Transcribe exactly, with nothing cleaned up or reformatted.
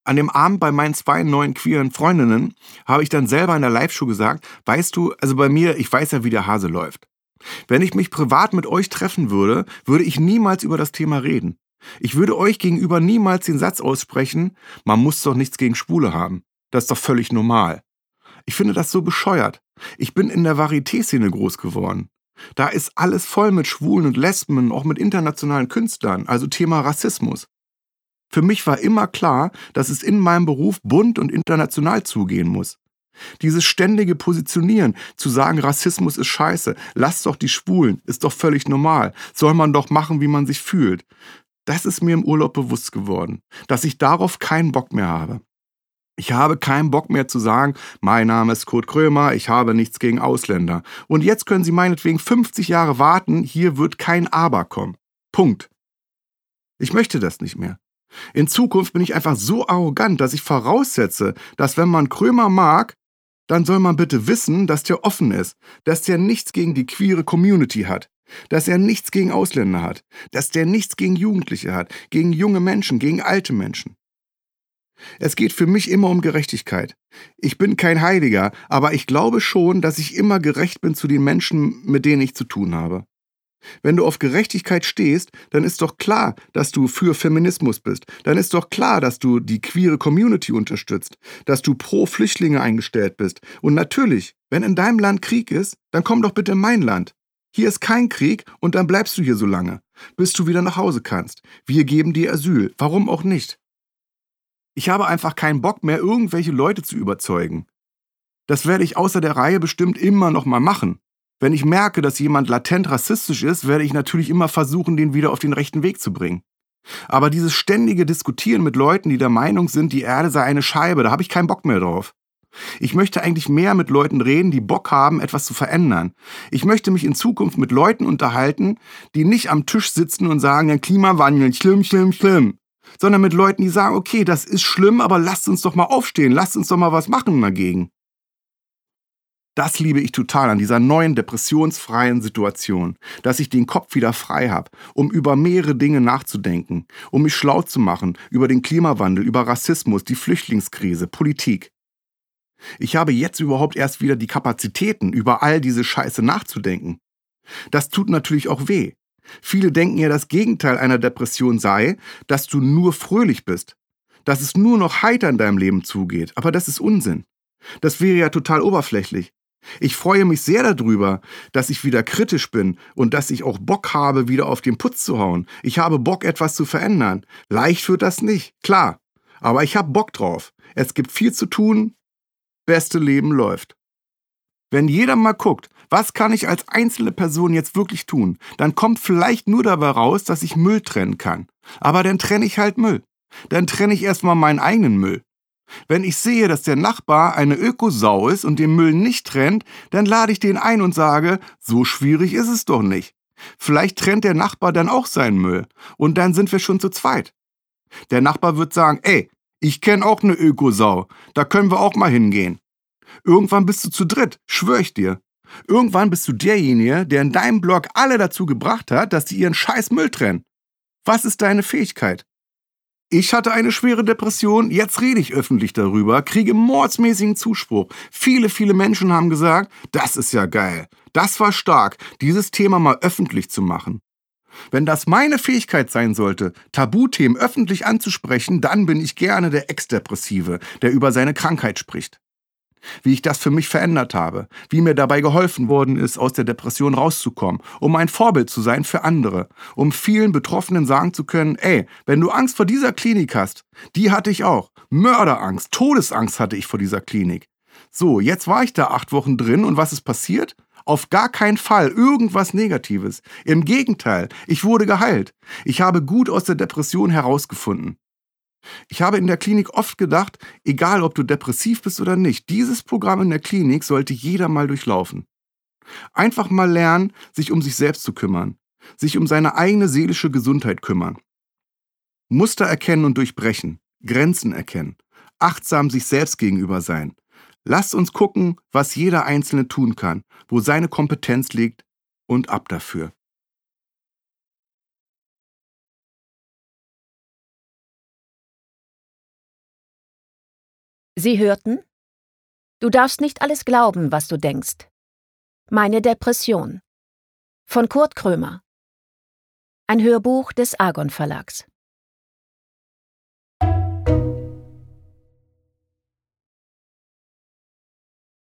An dem Abend bei meinen zwei neuen queeren Freundinnen habe ich dann selber in der Liveshow gesagt: „Weißt du, also bei mir, ich weiß ja, wie der Hase läuft. Wenn ich mich privat mit euch treffen würde, würde ich niemals über das Thema reden. Ich würde euch gegenüber niemals den Satz aussprechen: Man muss doch nichts gegen Schwule haben. Das ist doch völlig normal.“ Ich finde das so bescheuert. Ich bin in der Varieté-Szene groß geworden. Da ist alles voll mit Schwulen und Lesben, auch mit internationalen Künstlern, also Thema Rassismus. Für mich war immer klar, dass es in meinem Beruf bunt und international zugehen muss. Dieses ständige Positionieren, zu sagen, Rassismus ist scheiße, lasst doch die Schwulen, ist doch völlig normal, soll man doch machen, wie man sich fühlt. Das ist mir im Urlaub bewusst geworden, dass ich darauf keinen Bock mehr habe. Ich habe keinen Bock mehr zu sagen: Mein Name ist Kurt Krömer, ich habe nichts gegen Ausländer. Und jetzt können Sie meinetwegen fünfzig Jahre warten, hier wird kein Aber kommen. Punkt. Ich möchte das nicht mehr. In Zukunft bin ich einfach so arrogant, dass ich voraussetze, dass wenn man Krömer mag, dann soll man bitte wissen, dass der offen ist, dass der nichts gegen die queere Community hat, dass er nichts gegen Ausländer hat, dass der nichts gegen Jugendliche hat, gegen junge Menschen, gegen alte Menschen. Es geht für mich immer um Gerechtigkeit. Ich bin kein Heiliger, aber ich glaube schon, dass ich immer gerecht bin zu den Menschen, mit denen ich zu tun habe. Wenn du auf Gerechtigkeit stehst, dann ist doch klar, dass du für Feminismus bist. Dann ist doch klar, dass du die queere Community unterstützt, dass du pro Flüchtlinge eingestellt bist. Und natürlich, wenn in deinem Land Krieg ist, dann komm doch bitte in mein Land. Hier ist kein Krieg und dann bleibst du hier so lange, bis du wieder nach Hause kannst. Wir geben dir Asyl. Warum auch nicht? Ich habe einfach keinen Bock mehr, irgendwelche Leute zu überzeugen. Das werde ich außer der Reihe bestimmt immer noch mal machen. Wenn ich merke, dass jemand latent rassistisch ist, werde ich natürlich immer versuchen, den wieder auf den rechten Weg zu bringen. Aber dieses ständige Diskutieren mit Leuten, die der Meinung sind, die Erde sei eine Scheibe, da habe ich keinen Bock mehr drauf. Ich möchte eigentlich mehr mit Leuten reden, die Bock haben, etwas zu verändern. Ich möchte mich in Zukunft mit Leuten unterhalten, die nicht am Tisch sitzen und sagen, der Klimawandel, schlimm, schlimm, schlimm. Sondern mit Leuten, die sagen, okay, das ist schlimm, aber lasst uns doch mal aufstehen, lasst uns doch mal was machen dagegen. Das liebe ich total an dieser neuen depressionsfreien Situation, dass ich den Kopf wieder frei habe, um über mehrere Dinge nachzudenken, um mich schlau zu machen über den Klimawandel, über Rassismus, die Flüchtlingskrise, Politik. Ich habe jetzt überhaupt erst wieder die Kapazitäten, über all diese Scheiße nachzudenken. Das tut natürlich auch weh. Viele denken ja, das Gegenteil einer Depression sei, dass du nur fröhlich bist, dass es nur noch heiter in deinem Leben zugeht. Aber das ist Unsinn. Das wäre ja total oberflächlich. Ich freue mich sehr darüber, dass ich wieder kritisch bin und dass ich auch Bock habe, wieder auf den Putz zu hauen. Ich habe Bock, etwas zu verändern. Leicht wird das nicht, klar. Aber ich habe Bock drauf. Es gibt viel zu tun. Beste Leben läuft. Wenn jeder mal guckt, was kann ich als einzelne Person jetzt wirklich tun, dann kommt vielleicht nur dabei raus, dass ich Müll trennen kann. Aber dann trenne ich halt Müll. Dann trenne ich erstmal meinen eigenen Müll. Wenn ich sehe, dass der Nachbar eine Ökosau ist und den Müll nicht trennt, dann lade ich den ein und sage, so schwierig ist es doch nicht. Vielleicht trennt der Nachbar dann auch seinen Müll und dann sind wir schon zu zweit. Der Nachbar wird sagen, ey, ich kenne auch eine Ökosau, da können wir auch mal hingehen. Irgendwann bist du zu dritt, schwöre ich dir. Irgendwann bist du derjenige, der in deinem Blog alle dazu gebracht hat, dass sie ihren scheiß Müll trennen. Was ist deine Fähigkeit? Ich hatte eine schwere Depression, jetzt rede ich öffentlich darüber, kriege mordsmäßigen Zuspruch. Viele, viele Menschen haben gesagt, das ist ja geil, das war stark, dieses Thema mal öffentlich zu machen. Wenn das meine Fähigkeit sein sollte, Tabuthemen öffentlich anzusprechen, dann bin ich gerne der Ex-Depressive, der über seine Krankheit spricht. Wie ich das für mich verändert habe, wie mir dabei geholfen worden ist, aus der Depression rauszukommen, um ein Vorbild zu sein für andere, um vielen Betroffenen sagen zu können, ey, wenn du Angst vor dieser Klinik hast, die hatte ich auch, Mörderangst, Todesangst hatte ich vor dieser Klinik. So, jetzt war ich da acht Wochen drin und was ist passiert? Auf gar keinen Fall irgendwas Negatives. Im Gegenteil, ich wurde geheilt. Ich habe gut aus der Depression herausgefunden. Ich habe in der Klinik oft gedacht, egal ob du depressiv bist oder nicht, dieses Programm in der Klinik sollte jeder mal durchlaufen. Einfach mal lernen, sich um sich selbst zu kümmern, sich um seine eigene seelische Gesundheit kümmern. Muster erkennen und durchbrechen, Grenzen erkennen, achtsam sich selbst gegenüber sein. Lasst uns gucken, was jeder Einzelne tun kann, wo seine Kompetenz liegt und ab dafür. Sie hörten »Du darfst nicht alles glauben, was du denkst. Meine Depression« von Kurt Krömer. Ein Hörbuch des Argon Verlags.